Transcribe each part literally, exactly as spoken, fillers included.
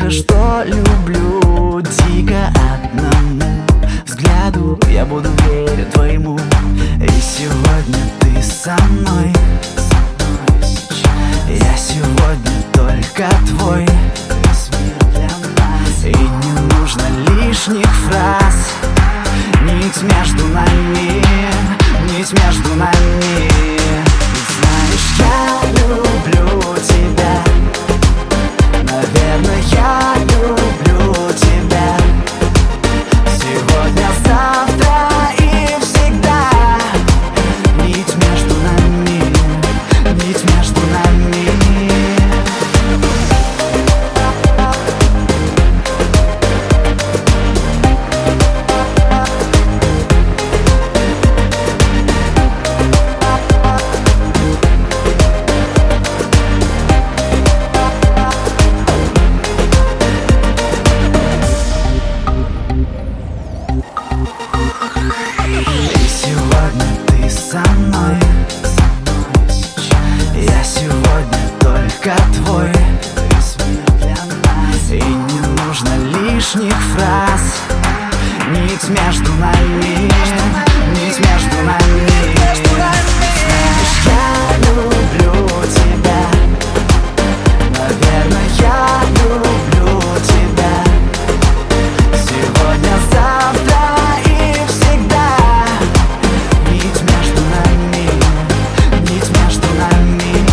тихо, что люблю, дико одному взгляду я буду верить твоему. И сегодня ты со мной, я сегодня только твой. И не нужно лишних фраз, нить между нами, нить между нами. Знаешь, я люблю тебя, наверное, я люблю тебя. Сегодня, завтра и всегда. Нить между нами, нить между нами. Со мной, я сегодня только твой. И не нужно лишних фраз, нить между нами, нить между нами. Знаешь, я люблю тебя, наверное, я люблю тебя. Сегодня, завтра и всегда. Нить между нами, нить между нами.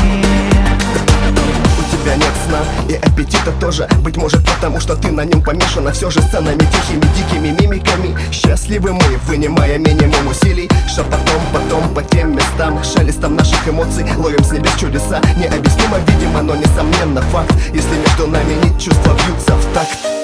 У тебя нет сна и аппетита тоже. Быть может потому, что ты на нем помешана. Все же сценами тихими, дикими мимиками. Счастливы мы, вынимая минимум усилий. Шепотом, потом по тем местам, шелестом наших эмоций ловим с небес чудеса. Необъяснимо, видимо, но несомненно факт. Если между нами нить, чувства бьются в такт.